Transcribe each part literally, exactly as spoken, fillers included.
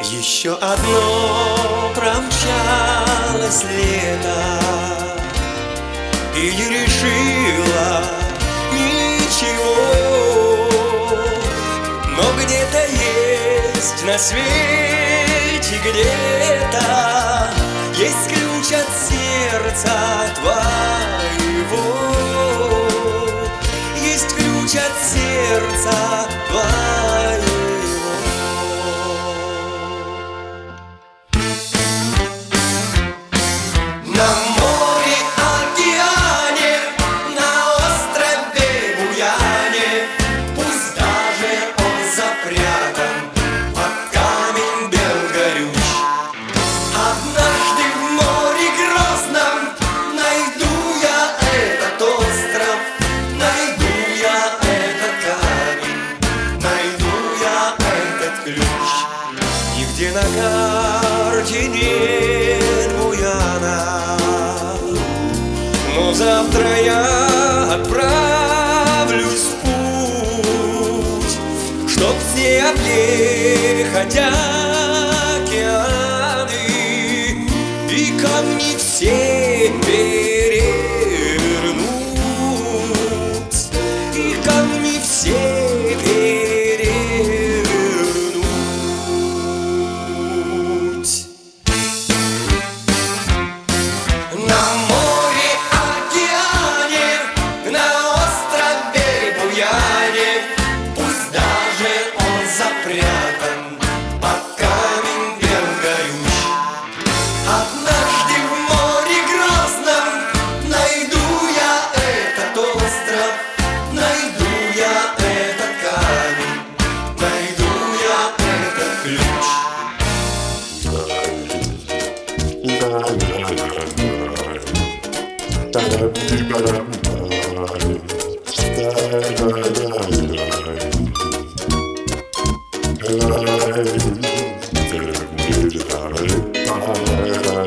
Еще одно промчалось лето, и не решила ничего. Но где-то есть на свете, где-то есть ключ от сердца твоего. Есть ключ от сердца твоего. На море, океане, на острове Буяне, пусть даже он запрятан под камень Белгорюч. Однажды в море Грозном найду я этот остров, найду я этот камень, найду я этот ключ. Нигде на карте нет Буяна, но завтра я отправлюсь в путь, чтоб все объехать океаны и камни все перевернуть, и камни все перевернуть. На море, океане, на острове Буяне, пусть даже он запрятан под камень Белгорюч. Однажды в море Грозном найду я этот остров, найду я этот камень, найду я этот ключ.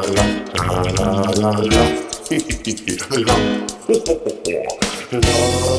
La